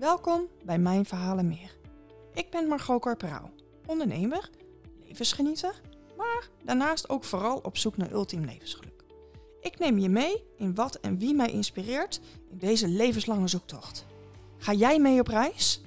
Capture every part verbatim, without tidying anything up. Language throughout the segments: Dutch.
Welkom bij Mijn Verhalen Meer. Ik ben Margot Corporaal, ondernemer, levensgenieter, maar daarnaast ook vooral op zoek naar ultiem levensgeluk. Ik neem je mee in wat en wie mij inspireert in deze levenslange zoektocht. Ga jij mee op reis?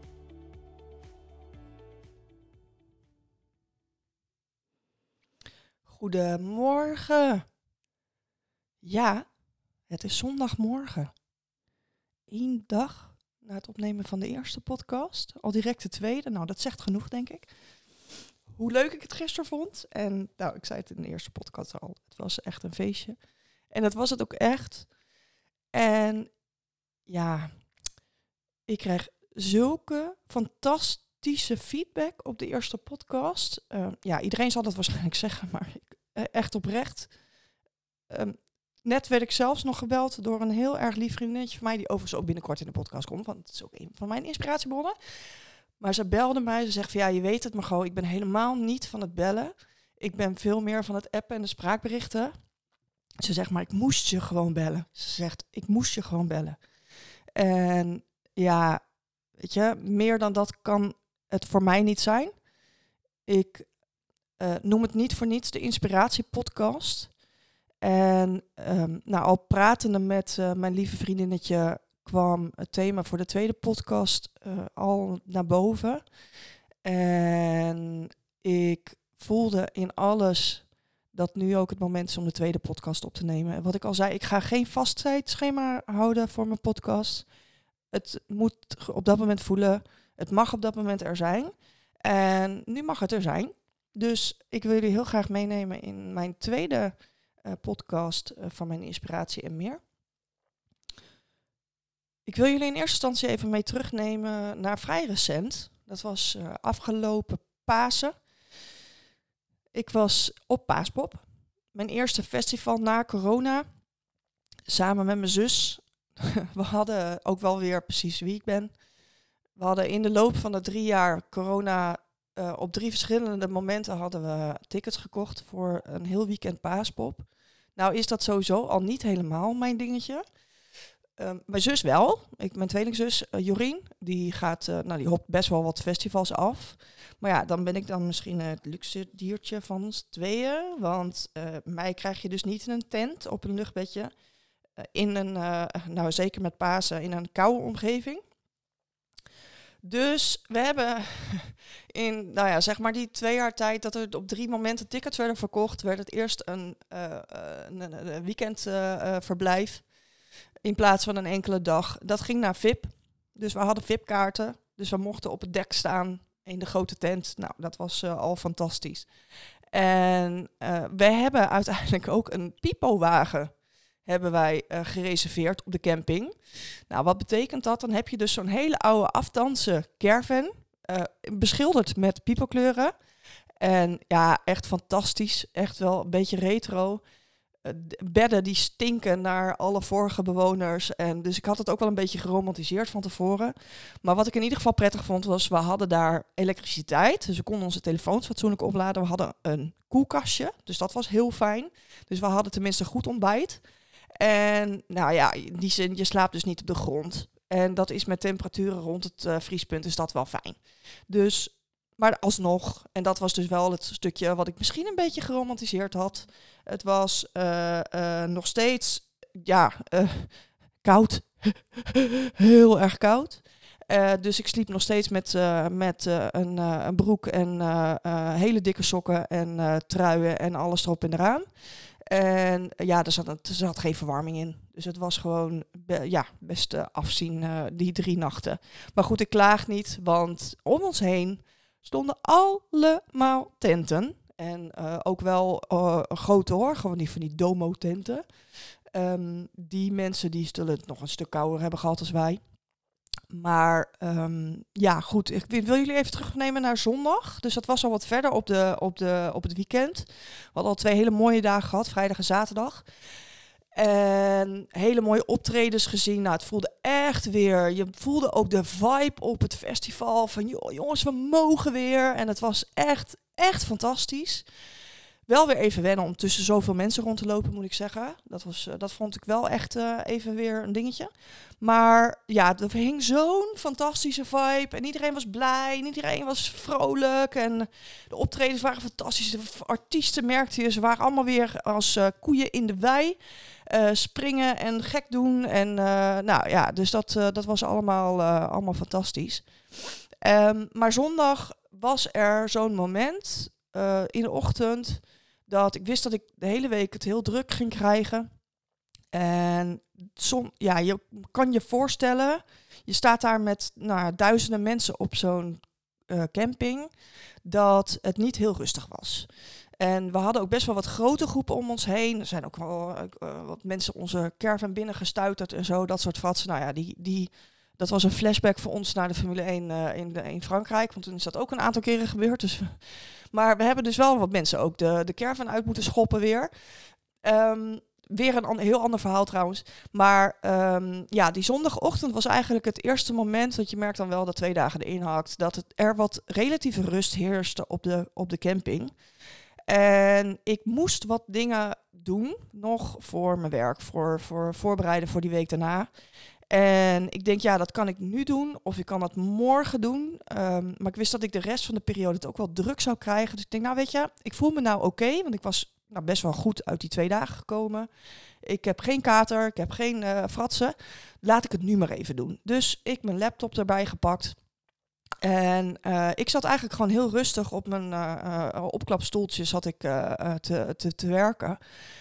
Goedemorgen. Ja, het is zondagmorgen. Eén dag na het opnemen van de eerste podcast. Al direct de tweede. Nou, dat zegt genoeg, denk ik. Hoe leuk ik het gisteren vond. En nou, ik zei het in de eerste podcast al. Het was echt een feestje. En dat was het ook echt. En ja, ik krijg zulke fantastische feedback op de eerste podcast. Uh, ja, iedereen zal dat waarschijnlijk zeggen, maar ik, uh, echt oprecht. Um, Net werd ik zelfs nog gebeld door een heel erg lief vriendinnetje van mij, die overigens ook binnenkort in de podcast komt, want het is ook een van mijn inspiratiebronnen. Maar ze belde mij, ze zegt van ja, je weet het Margot, ik ben helemaal niet van het bellen. Ik ben veel meer van het appen en de spraakberichten. Ze zegt, maar ik moest je gewoon bellen. Ze zegt, ik moest je gewoon bellen. En ja, weet je, meer dan dat kan het voor mij niet zijn. Ik uh, noem het niet voor niets de inspiratiepodcast. En um, nou, al pratende met uh, mijn lieve vriendinnetje kwam het thema voor de tweede podcast uh, al naar boven. En ik voelde in alles dat nu ook het moment is om de tweede podcast op te nemen. En wat ik al zei, ik ga geen vast tijdschema houden voor mijn podcast. Het moet op dat moment voelen. Het mag op dat moment er zijn. En nu mag het er zijn. Dus ik wil jullie heel graag meenemen in mijn tweede Uh, podcast uh, van mijn inspiratie en meer. Ik wil jullie in eerste instantie even mee terugnemen naar vrij recent. Dat was uh, afgelopen Pasen. Ik was op Paaspop. Mijn eerste festival na corona. Samen met mijn zus. We hadden ook wel weer precies wie ik ben. We hadden in de loop van de drie jaar corona Uh, op drie verschillende momenten hadden we tickets gekocht voor een heel weekend Paaspop. Nou is dat sowieso al niet helemaal mijn dingetje. Uh, mijn zus wel. Ik, mijn tweelingzus uh, Jorien, die gaat, uh, nou die hopt best wel wat festivals af. Maar ja, dan ben ik dan misschien het luxe diertje van ons tweeën. Want uh, mij krijg je dus niet in een tent op een luchtbedje. Uh, in een, uh, nou zeker met Pasen, in een koude omgeving. Dus we hebben in, nou ja, zeg maar die twee jaar tijd dat er op drie momenten tickets werden verkocht, werd het eerst een, uh, een, een weekendverblijf uh, in plaats van een enkele dag. Dat ging naar V I P. Dus we hadden V I P-kaarten. Dus we mochten op het dek staan in de grote tent. Nou, dat was uh, al fantastisch. En uh, we hebben uiteindelijk ook een pipowagen hebben wij uh, gereserveerd op de camping. Nou, wat betekent dat? Dan heb je dus zo'n hele oude afdanse caravan, uh, beschilderd met pipokleuren. En ja, echt fantastisch. Echt wel een beetje retro. Uh, bedden die stinken naar alle vorige bewoners. En dus ik had het ook wel een beetje geromantiseerd van tevoren. Maar wat ik in ieder geval prettig vond was, we hadden daar elektriciteit. Dus we konden onze telefoons fatsoenlijk opladen. We hadden een koelkastje, dus dat was heel fijn. Dus we hadden tenminste goed ontbijt. En nou ja, in die zin, je slaapt dus niet op de grond. En dat is met temperaturen rond het uh, vriespunt is dat wel fijn. Dus, maar alsnog, en dat was dus wel het stukje wat ik misschien een beetje geromantiseerd had. Het was uh, uh, nog steeds, ja, uh, koud. Heel erg koud. Uh, dus ik sliep nog steeds met, uh, met uh, een, uh, een broek en uh, uh, hele dikke sokken en uh, truien en alles erop en eraan. En ja, er zat, er zat geen verwarming in. Dus het was gewoon be- ja, best uh, afzien uh, die drie nachten. Maar goed, ik klaag niet, want om ons heen stonden allemaal tenten. En uh, ook wel uh, grote hoor, gewoon niet van die domo-tenten. Um, die mensen die zullen het nog een stuk kouder hebben gehad als wij. Maar um, ja, goed. Ik wil jullie even terugnemen naar zondag. Dus dat was al wat verder op, de, op, de, op het weekend. We hadden al twee hele mooie dagen gehad, vrijdag en zaterdag. En hele mooie optredens gezien. Nou, het voelde echt weer. Je voelde ook de vibe op het festival. Van joh, jongens, we mogen weer. En het was echt, echt fantastisch. Wel weer even wennen om tussen zoveel mensen rond te lopen, moet ik zeggen. Dat, was, uh, dat vond ik wel echt uh, even weer een dingetje. Maar ja, er hing zo'n fantastische vibe. En iedereen was blij. En iedereen was vrolijk. En de optredens waren fantastisch. De artiesten merkten je, ze waren allemaal weer als uh, koeien in de wei. Uh, springen en gek doen. En uh, nou ja, dus dat, uh, dat was allemaal, uh, allemaal fantastisch. Um, maar zondag was er zo'n moment uh, in de ochtend dat ik wist dat ik de hele week het heel druk ging krijgen. En som, ja, je kan je voorstellen, je staat daar met nou, duizenden mensen op zo'n uh, camping, dat het niet heel rustig was. En we hadden ook best wel wat grote groepen om ons heen. Er zijn ook wel uh, wat mensen onze caravan binnengestuiterd en zo, dat soort fratsen. Nou ja, die, die, dat was een flashback voor ons naar de Formule één uh, in, de, in Frankrijk, want toen is dat ook een aantal keren gebeurd. Dus, maar we hebben dus wel wat mensen ook de, de caravan uit moeten schoppen weer. Um, Weer een an- heel ander verhaal trouwens. Maar um, ja, die zondagochtend was eigenlijk het eerste moment, dat je merkt dan wel dat twee dagen erin hakt, dat het er wat relatieve rust heerste op de, op de camping. En ik moest wat dingen doen, nog voor mijn werk, voor, voor voorbereiden voor die week daarna. En ik denk, ja, dat kan ik nu doen, of ik kan dat morgen doen. Um, maar ik wist dat ik de rest van de periode het ook wel druk zou krijgen. Dus ik denk, nou weet je, ik voel me nou oké, okay, want ik was nou, best wel goed uit die twee dagen gekomen. Ik heb geen kater, ik heb geen uh, fratsen. Laat ik het nu maar even doen. Dus ik mijn laptop erbij gepakt. En uh, ik zat eigenlijk gewoon heel rustig op mijn uh, uh, opklapstoeltje zat ik uh, uh, te, te, te werken.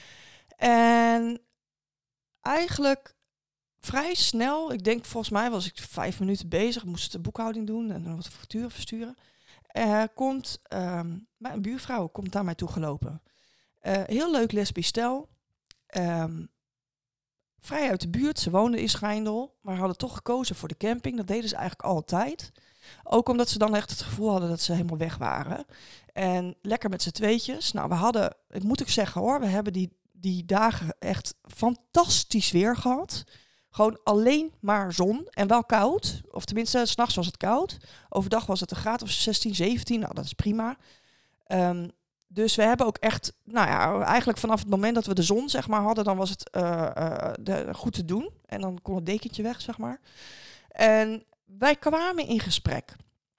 En eigenlijk vrij snel, ik denk volgens mij was ik vijf minuten bezig, moest de boekhouding doen en wat facturen versturen. Uh, komt um, mijn buurvrouw komt naar mij toe gelopen. Uh, heel leuk lesbisch stel. Um, vrij uit de buurt. Ze woonden in Schijndel, maar hadden toch gekozen voor de camping. Dat deden ze eigenlijk altijd. Ook omdat ze dan echt het gevoel hadden dat ze helemaal weg waren. En lekker met z'n tweetjes. Nou, we hadden, ik moet ik zeggen hoor, we hebben die, die dagen echt fantastisch weer gehad. Gewoon alleen maar zon en wel koud. Of tenminste, 's nachts was het koud. Overdag was het een graad of zestien, zeventien. Nou, dat is prima. Um, Dus we hebben ook echt, nou ja, eigenlijk vanaf het moment dat we de zon, zeg maar, hadden, dan was het uh, uh, de, goed te doen. En dan kon het dekentje weg, zeg maar. En wij kwamen in gesprek.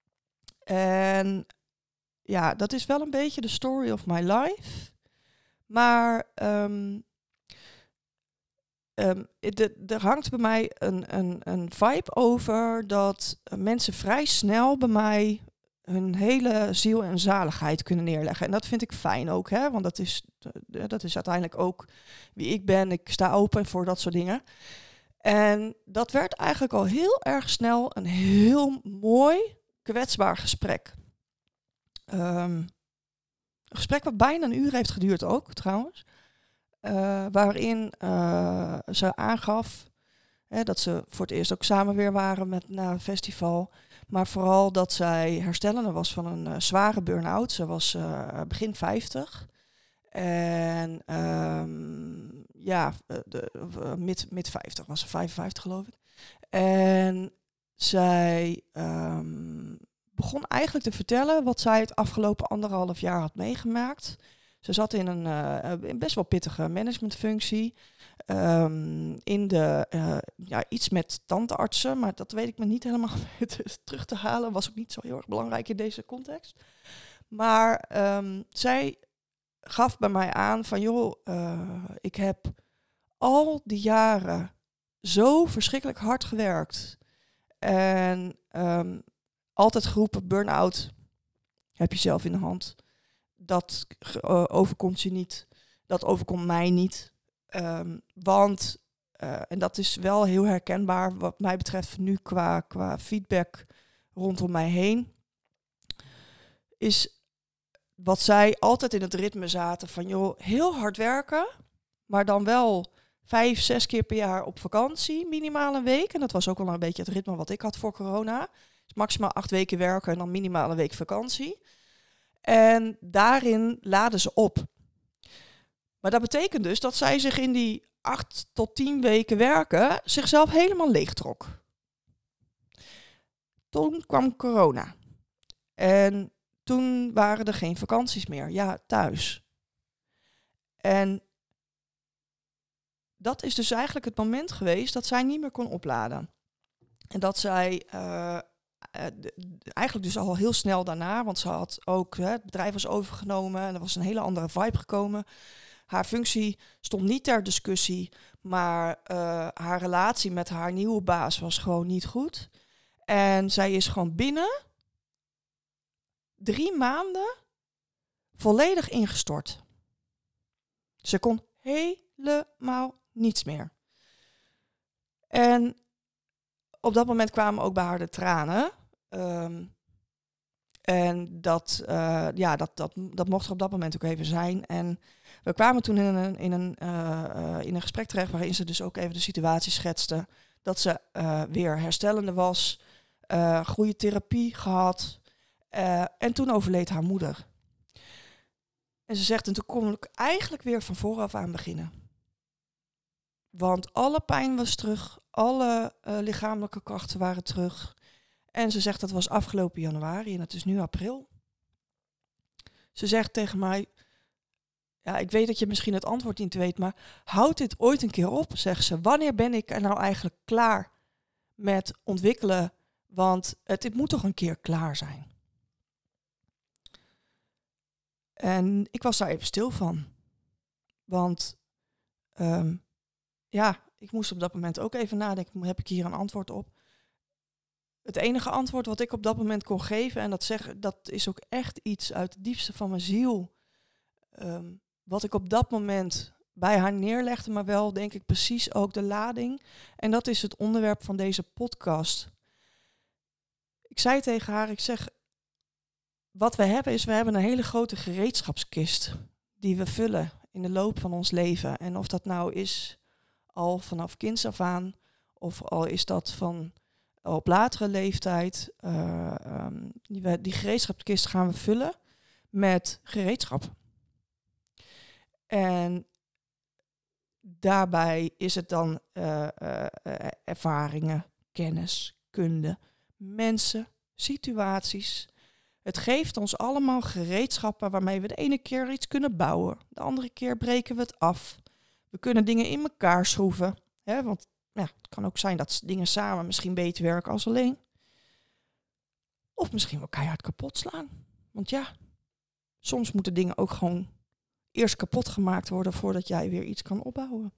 En ja, dat is wel een beetje de story of my life. Maar um, um, er hangt bij mij een, een, een vibe over dat mensen vrij snel bij mij hun hele ziel en zaligheid kunnen neerleggen. En dat vind ik fijn ook, hè? Want dat is, dat is uiteindelijk ook wie ik ben. Ik sta open voor dat soort dingen. En dat werd eigenlijk al heel erg snel een heel mooi, kwetsbaar gesprek. Um, een gesprek wat bijna een uur heeft geduurd ook, trouwens. Uh, waarin uh, ze aangaf hè, dat ze voor het eerst ook samen weer waren met, na een festival. Maar vooral dat zij herstellende was van een uh, zware burn-out. Ze was uh, begin vijftig. En um, ja, de, uh, mid, mid vijftig was ze, vijfenvijftig geloof ik. En zij um, begon eigenlijk te vertellen wat zij het afgelopen anderhalf jaar had meegemaakt. Ze zat in een uh, best wel pittige managementfunctie. Um, in de, uh, ja, iets met tandartsen, maar dat weet ik me niet helemaal terug te halen. Was ook niet zo heel erg belangrijk in deze context. Maar um, zij gaf bij mij aan van, joh, uh, ik heb al die jaren zo verschrikkelijk hard gewerkt. En um, altijd geroepen, burn-out heb je zelf in de hand. Dat uh, overkomt je niet. Dat overkomt mij niet. Um, want, uh, en dat is wel heel herkenbaar wat mij betreft nu qua, qua feedback rondom mij heen, is wat zij altijd in het ritme zaten van, joh, heel hard werken, maar dan wel vijf, zes keer per jaar op vakantie, minimaal een week. En dat was ook wel een beetje het ritme wat ik had voor corona. Dus maximaal acht weken werken en dan minimaal een week vakantie. En daarin laden ze op. Maar dat betekent dus dat zij zich in die acht tot tien weken werken zichzelf helemaal leegtrok. Toen kwam corona. En toen waren er geen vakanties meer. Ja, thuis. En dat is dus eigenlijk het moment geweest dat zij niet meer kon opladen. En dat zij uh, uh, d- eigenlijk dus al heel snel daarna, want ze had ook, hè, het bedrijf was overgenomen en er was een hele andere vibe gekomen. Haar functie stond niet ter discussie, maar uh, haar relatie met haar nieuwe baas was gewoon niet goed. En zij is gewoon binnen drie maanden volledig ingestort. Ze kon helemaal niets meer. En op dat moment kwamen ook bij haar de tranen. Um, en dat, uh, ja, dat, dat, dat mocht er op dat moment ook even zijn. En we kwamen toen in een, in een, uh, uh, in een gesprek terecht waarin ze dus ook even de situatie schetste. Dat ze uh, weer herstellende was, uh, goede therapie gehad. Uh, en toen overleed haar moeder. En ze zegt, en toen kon ik eigenlijk weer van vooraf aan beginnen. Want alle pijn was terug, alle uh, lichamelijke krachten waren terug. En ze zegt, dat was afgelopen januari en het is nu april. Ze zegt tegen mij, ja, ik weet dat je misschien het antwoord niet weet, maar houd dit ooit een keer op, zegt ze. Wanneer ben ik er nou eigenlijk klaar met ontwikkelen? Want het, het moet toch een keer klaar zijn. En ik was daar even stil van. Want um, ja, ik moest op dat moment ook even nadenken, heb ik hier een antwoord op? Het enige antwoord wat ik op dat moment kon geven, en dat, zeg, dat is ook echt iets uit het diepste van mijn ziel, um, wat ik op dat moment bij haar neerlegde, maar wel denk ik precies ook de lading. En dat is het onderwerp van deze podcast. Ik zei tegen haar, ik zeg, wat we hebben is, we hebben een hele grote gereedschapskist die we vullen in de loop van ons leven. En of dat nou is al vanaf kinds af aan, of al is dat van op latere leeftijd, uh, um, die, die gereedschapskist gaan we vullen met gereedschap. En daarbij is het dan uh, uh, uh, ervaringen, kennis, kunde, mensen, situaties. Het geeft ons allemaal gereedschappen waarmee we de ene keer iets kunnen bouwen. De andere keer breken we het af. We kunnen dingen in elkaar schroeven. Hè, want ja, het kan ook zijn dat dingen samen misschien beter werken als alleen. Of misschien wel keihard kapot slaan. Want ja, soms moeten dingen ook gewoon eerst kapot gemaakt worden voordat jij weer iets kan opbouwen.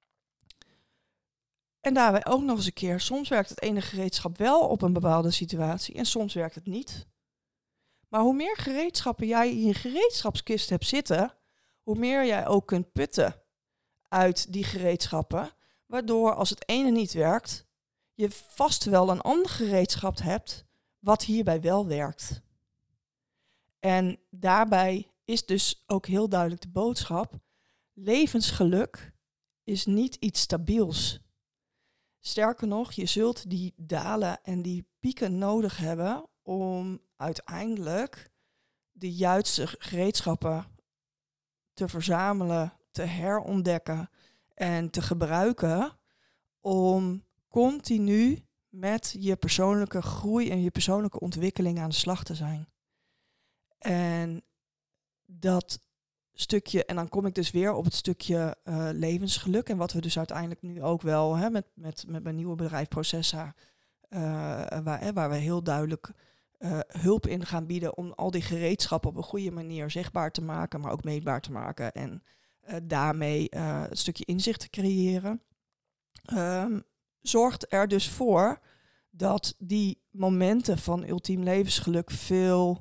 En daarbij ook nog eens een keer, soms werkt het ene gereedschap wel op een bepaalde situatie en soms werkt het niet. Maar hoe meer gereedschappen jij in je gereedschapskist hebt zitten, hoe meer jij ook kunt putten uit die gereedschappen, waardoor als het ene niet werkt, je vast wel een ander gereedschap hebt wat hierbij wel werkt. En daarbij is dus ook heel duidelijk de boodschap, levensgeluk is niet iets stabiels. Sterker nog, je zult die dalen en die pieken nodig hebben om uiteindelijk de juiste gereedschappen te verzamelen, te herontdekken en te gebruiken om continu met je persoonlijke groei en je persoonlijke ontwikkeling aan de slag te zijn. En dat stukje, en dan kom ik dus weer op het stukje uh, levensgeluk en wat we dus uiteindelijk nu ook wel hè, met, met, met mijn nieuwe bedrijf Processa, uh, waar, hè, waar we heel duidelijk uh, hulp in gaan bieden om al die gereedschappen op een goede manier zichtbaar te maken, maar ook meetbaar te maken en uh, daarmee uh, een stukje inzicht te creëren. Um, zorgt er dus voor dat die momenten van ultiem levensgeluk veel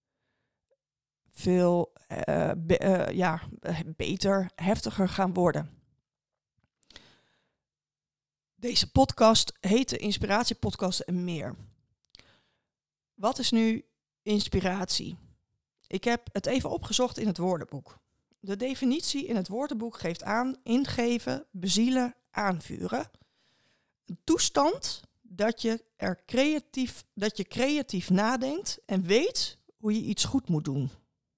veel uh, be, uh, ja, beter, heftiger gaan worden. Deze podcast heet de Inspiratiepodcast en meer. Wat is nu inspiratie? Ik heb het even opgezocht in het woordenboek. De definitie in het woordenboek geeft aan ingeven, bezielen, aanvuren. Een toestand dat je er creatief, dat je creatief nadenkt en weet hoe je iets goed moet doen.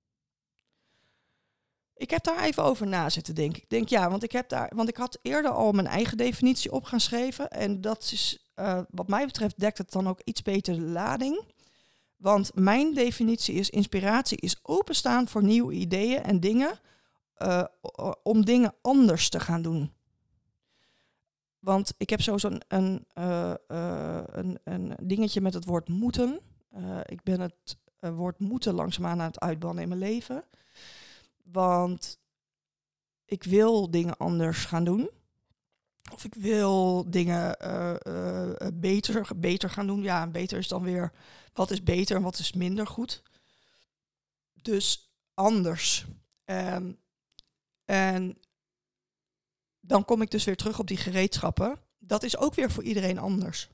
Ik heb daar even over na zitten denken. Ik denk ja, want ik heb daar, want ik had eerder al mijn eigen definitie opgeschreven. En dat is, uh, wat mij betreft, dekt het dan ook iets beter de lading. Want mijn definitie is: inspiratie is openstaan voor nieuwe ideeën en dingen uh, om dingen anders te gaan doen. Want ik heb zo zo'n een, uh, uh, een, een dingetje met het woord moeten. Uh, ik ben het uh, woord moeten langzaamaan aan het uitbannen in mijn leven. Want ik wil dingen anders gaan doen. Of ik wil dingen uh, uh, beter, beter gaan doen. Ja, beter is dan weer, wat is beter en wat is minder goed. Dus anders. Um, en dan kom ik dus weer terug op die gereedschappen. Dat is ook weer voor iedereen anders.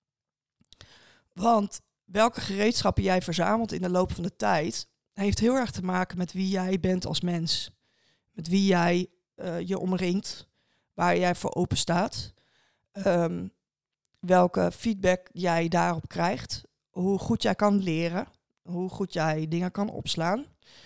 Want welke gereedschappen jij verzamelt in de loop van de tijd, heeft heel erg te maken met wie jij bent als mens. Met wie jij uh, je omringt, waar jij voor open staat. Um, welke feedback jij daarop krijgt. Hoe goed jij kan leren. Hoe goed jij dingen kan opslaan.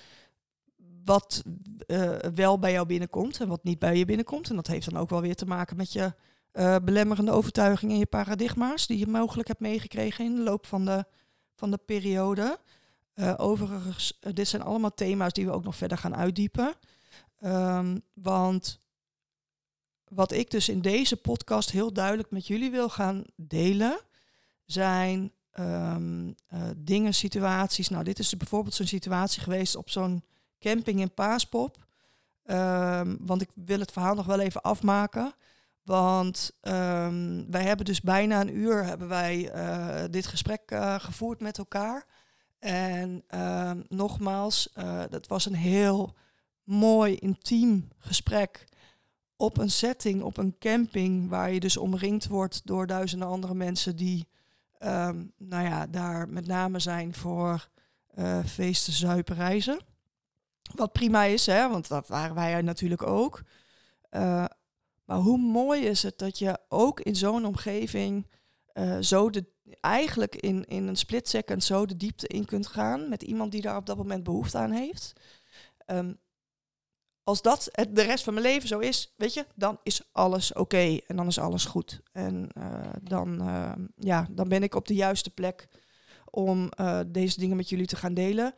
Wat uh, wel bij jou binnenkomt en wat niet bij je binnenkomt. En dat heeft dan ook wel weer te maken met je uh, belemmerende overtuigingen en je paradigma's die je mogelijk hebt meegekregen in de loop van de, van de periode. Uh, overigens, uh, dit zijn allemaal thema's die we ook nog verder gaan uitdiepen. Um, want wat ik dus in deze podcast heel duidelijk met jullie wil gaan delen, zijn um, uh, dingen, situaties. Nou, dit is bijvoorbeeld zo'n situatie geweest op zo'n camping in Paaspop. Um, want ik wil het verhaal nog wel even afmaken. Want um, wij hebben dus bijna een uur hebben wij uh, dit gesprek uh, gevoerd met elkaar. En uh, nogmaals, uh, dat was een heel mooi, intiem gesprek op een setting, op een camping, waar je dus omringd wordt door duizenden andere mensen die um, nou ja, daar met name zijn voor uh, feesten, zuipen, reizen. Wat prima is, hè, want dat waren wij natuurlijk ook. Uh, maar hoe mooi is het dat je ook in zo'n omgeving uh, zo de, eigenlijk in, in een split second zo de diepte in kunt gaan met iemand die daar op dat moment behoefte aan heeft. Um, als dat het de rest van mijn leven zo is, weet je, dan is alles oké okay en dan is alles goed. En uh, dan, uh, ja, dan ben ik op de juiste plek om uh, deze dingen met jullie te gaan delen.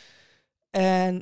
En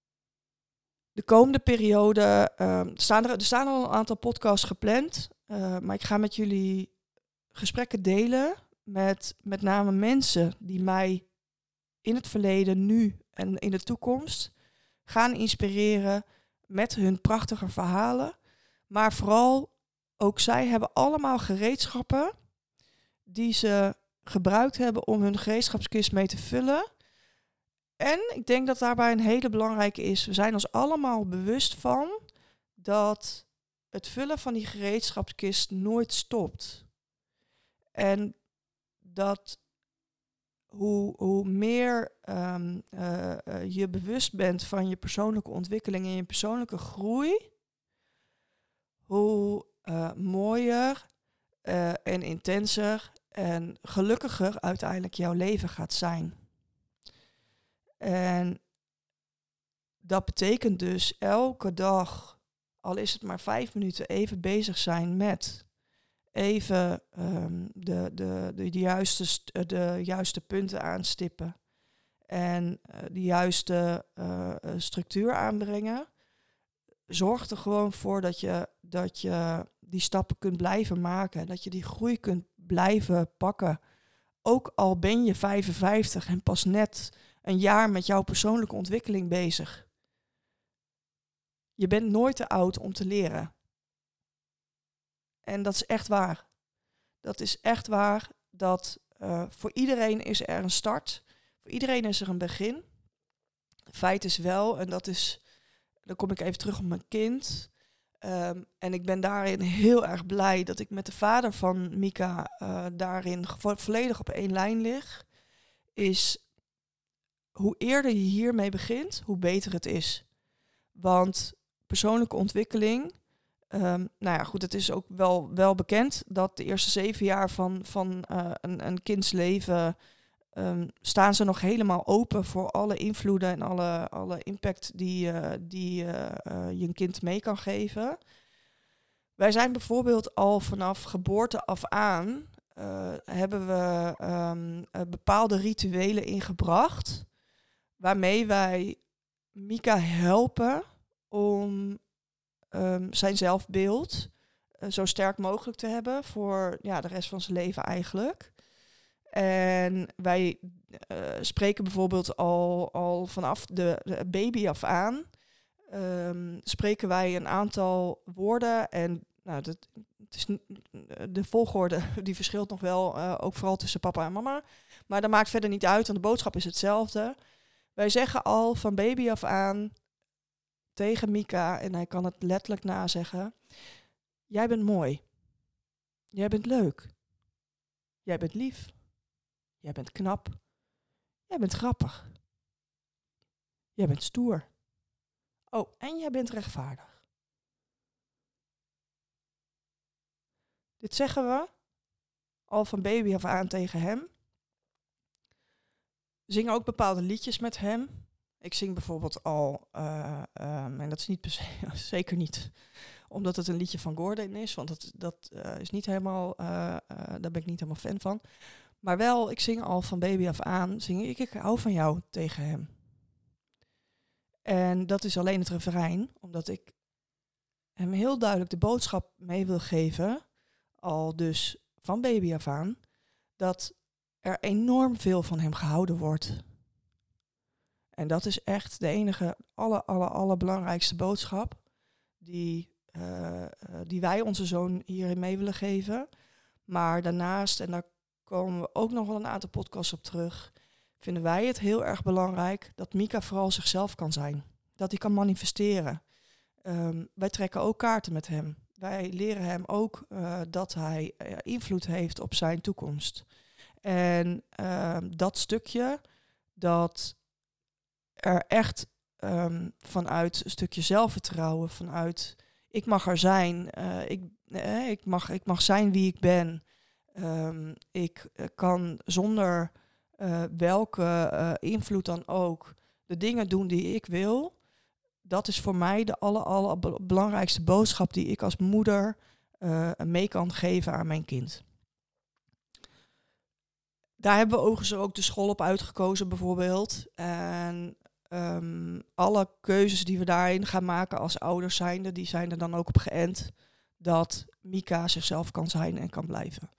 de komende periode uh, staan er, er staan al een aantal podcasts gepland. Uh, maar ik ga met jullie gesprekken delen met met name mensen die mij in het verleden, nu en in de toekomst gaan inspireren met hun prachtige verhalen. Maar vooral ook zij hebben allemaal gereedschappen die ze gebruikt hebben om hun gereedschapskist mee te vullen. En ik denk dat daarbij een hele belangrijke is, we zijn ons allemaal bewust van dat het vullen van die gereedschapskist nooit stopt. En dat hoe, hoe meer um, uh, uh, je bewust bent van je persoonlijke ontwikkeling en je persoonlijke groei, hoe uh, mooier uh, en intenser en gelukkiger uiteindelijk jouw leven gaat zijn. En dat betekent dus elke dag, al is het maar vijf minuten, even bezig zijn met even um, de, de, de, de, juiste st- de juiste punten aanstippen en uh, de juiste uh, structuur aanbrengen. Zorg er gewoon voor dat je, dat je die stappen kunt blijven maken, dat je die groei kunt blijven pakken. Ook al ben je vijfenvijftig en pas net een jaar met jouw persoonlijke ontwikkeling bezig. Je bent nooit te oud om te leren. En dat is echt waar. Dat is echt waar dat uh, voor iedereen is er een start. Voor iedereen is er een begin. Feit is wel, en dat is, dan kom ik even terug op mijn kind. Um, en ik ben daarin heel erg blij dat ik met de vader van Mika uh, daarin vo- volledig op één lijn lig. Is hoe eerder je hiermee begint, hoe beter het is. Want persoonlijke ontwikkeling, um, nou ja goed, het is ook wel, wel bekend dat de eerste zeven jaar van, van uh, een, een kinds leven um, staan ze nog helemaal open voor alle invloeden en alle, alle impact die, uh, die uh, uh, je een kind mee kan geven. Wij zijn bijvoorbeeld al vanaf geboorte af aan, uh, hebben we um, uh, bepaalde rituelen ingebracht, waarmee wij Mika helpen om um, zijn zelfbeeld uh, zo sterk mogelijk te hebben voor ja, de rest van zijn leven eigenlijk. En wij uh, spreken bijvoorbeeld al, al vanaf de, de baby af aan, um, spreken wij een aantal woorden en nou, dat, het is n- de volgorde die verschilt nog wel, uh, ook vooral tussen papa en mama. Maar dat maakt verder niet uit, want de boodschap is hetzelfde. Wij zeggen al van baby af aan tegen Mika, en hij kan het letterlijk nazeggen: jij bent mooi. Jij bent leuk. Jij bent lief. Jij bent knap. Jij bent grappig. Jij bent stoer. Oh, en jij bent rechtvaardig. Dit zeggen we al van baby af aan tegen hem. We zingen ook bepaalde liedjes met hem. Ik zing bijvoorbeeld al, uh, um, en dat is niet per se, zeker niet omdat het een liedje van Gordon is, want dat, dat uh, is niet helemaal, uh, uh, daar ben ik niet helemaal fan van. Maar wel, ik zing al van baby af aan, zing ik, ik hou van jou tegen hem. En dat is alleen het refrein, omdat ik hem heel duidelijk de boodschap mee wil geven, al dus van baby af aan, dat er enorm veel van hem gehouden wordt. En dat is echt de enige, aller, aller, allerbelangrijkste boodschap die, uh, uh, die wij onze zoon hierin mee willen geven. Maar daarnaast, en daar komen we ook nog wel een aantal podcasts op terug, vinden wij het heel erg belangrijk dat Mika vooral zichzelf kan zijn. Dat hij kan manifesteren. Um, wij trekken ook kaarten met hem. Wij leren hem ook uh, dat hij uh, invloed heeft op zijn toekomst. En uh, dat stukje, dat er echt um, vanuit een stukje zelfvertrouwen, vanuit ik mag er zijn, uh, ik, eh, ik, mag, ik mag zijn wie ik ben. Um, ik uh, kan zonder uh, welke uh, invloed dan ook de dingen doen die ik wil. Dat is voor mij de aller, aller belangrijkste boodschap die ik als moeder uh, mee kan geven aan mijn kind. Daar hebben we overigens ook de school op uitgekozen bijvoorbeeld. En um, alle keuzes die we daarin gaan maken als ouders zijnde, die zijn er dan ook op geënt dat Mika zichzelf kan zijn en kan blijven.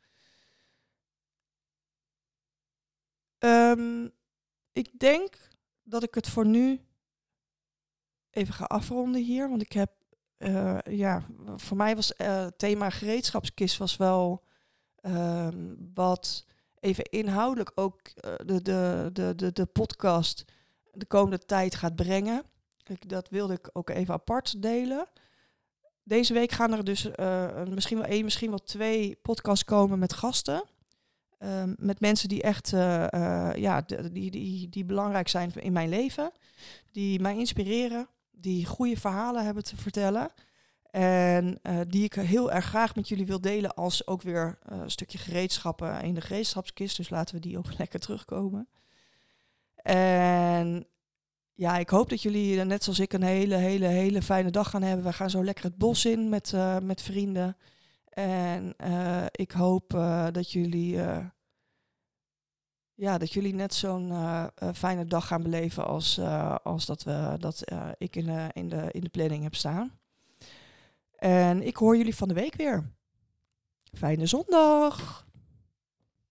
Um, ik denk dat ik het voor nu even ga afronden hier, want ik heb, uh, ja, voor mij was het uh, thema gereedschapskist was wel um, wat even inhoudelijk ook uh, de, de, de, de, de podcast de komende tijd gaat brengen. Ik, dat wilde ik ook even apart delen. Deze week gaan er dus uh, misschien wel één, misschien wel twee podcasts komen met gasten. Um, met mensen die echt uh, uh, ja, die, die, die, die belangrijk zijn in mijn leven. Die mij inspireren. Die goede verhalen hebben te vertellen. En uh, die ik heel erg graag met jullie wil delen als ook weer uh, een stukje gereedschappen in de gereedschapskist. Dus laten we die ook lekker terugkomen. En ja, ik hoop dat jullie net zoals ik een hele, hele, hele fijne dag gaan hebben. We gaan zo lekker het bos in met, uh, met vrienden. En uh, ik hoop uh, dat jullie uh, ja, dat jullie net zo'n uh, uh, fijne dag gaan beleven als, uh, als dat, we, dat uh, ik in de, in, de, in de planning heb staan. En ik hoor jullie van de week weer. Fijne zondag!